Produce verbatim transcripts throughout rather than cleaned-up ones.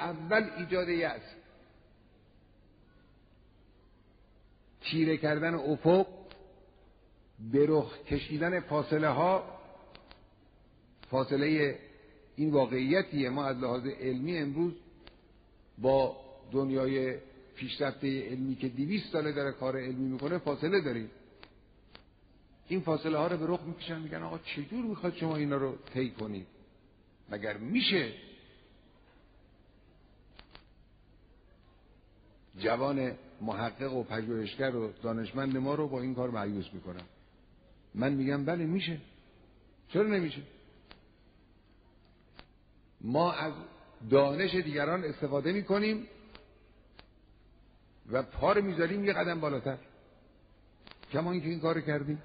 اول ایجاد یأس، تیره کردن افق، به رخ کشیدن فاصله ها. فاصله این واقعیتیه ما از لحاظ علمی امروز با دنیای پیشرفته علمی که دویست ساله داره کار علمی میکنه فاصله داریم. این فاصله ها رو به رخ میکشن، میگن آقا چجور میخواد شما اینا رو طی کنید؟ مگر میشه؟ جوان محقق و پژوهشگر و دانشمند ما رو با این کار مایوس میکنن. من میگم بله میشه. چرا نمیشه؟ ما از دانش دیگران استفاده میکنیم و پا رو میذاریم یه قدم بالاتر. کما اینکه این کار کردیم،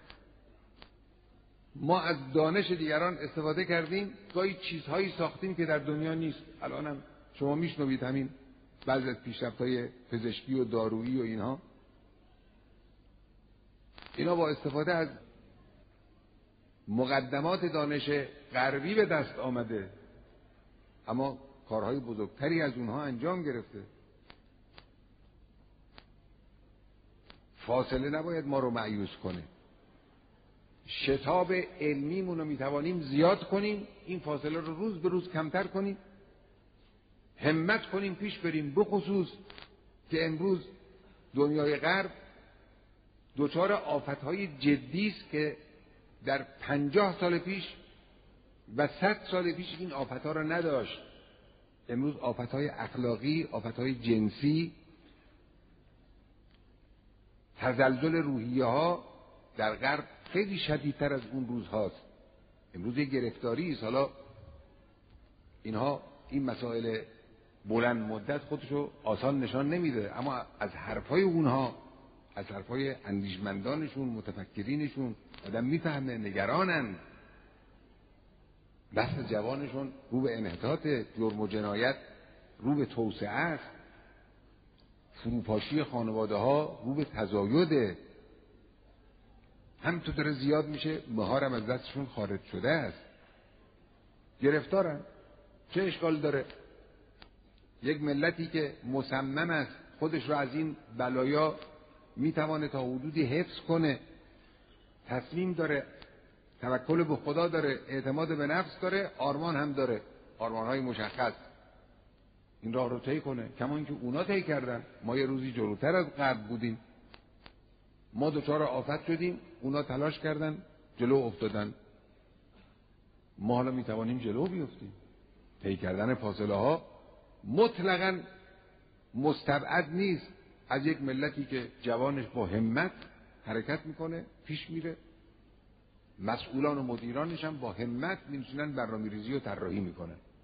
ما از دانش دیگران استفاده کردیم، گاهی چیزهایی ساختیم که در دنیا نیست. الانم شما میشنوید همین بعضی از پیشرفت‌های پزشکی و دارویی و اینها، اینا با استفاده از مقدمات دانش غربی به دست آمده، اما کارهای بزرگتری از اونها انجام گرفته. فاصله نباید ما رو مایوس کنه. شتاب علمیمون رو میتوانیم زیاد کنیم، این فاصله رو روز به روز کمتر کنیم، همت کنیم پیش بریم. بخصوص که امروز دنیای غرب دچار آفتهای جدی است که در پنجاه سال پیش و صد سال پیش این آفتها را نداشت. امروز آفتهای اخلاقی، آفتهای جنسی، تزلزل روحیه ها در غرب خیلی شدیدتر از اون روز هاست. امروز یه گرفتاری است. حالا اینها این مسائل بلند مدت خودشو آسان نشان نمیده، اما از حرفای اونها، از حرفای اندیشمندانشون، متفکرینشون آدم میفهمه نگرانن. دست جوانشون رو به انحطاط، جرم و جنایت رو به توسعه است، فروپاشی خانواده ها رو به تزاید. همینطور داره زیاد میشه، مهارم از دستشون خارج شده است، گرفتارن. چه اشکال داره؟ یک ملتی که مصمم است خودش رو از این بلایا میتوانه تا حدودی حفظ کنه، تصمیم داره، توکل به خدا داره، اعتماد به نفس داره، آرمان هم داره، آرمانهای مشخص، این راه رو طی کنه. کما اینکه اونا طی کردن، ما یه روزی جلوتر از غرب بودیم، ما دچار آفت شدیم، اونا تلاش کردن جلو افتادن، ما حالا میتوانیم جلو بیفتیم. طی کردن فاصله ها مطلقاً مستبعد نیست از یک ملتی که جوانش با همت حرکت میکنه، پیش میره. مسئولان و مدیرانش هم با همت میتونن برنامه‌ریزی و طراحی میکنن.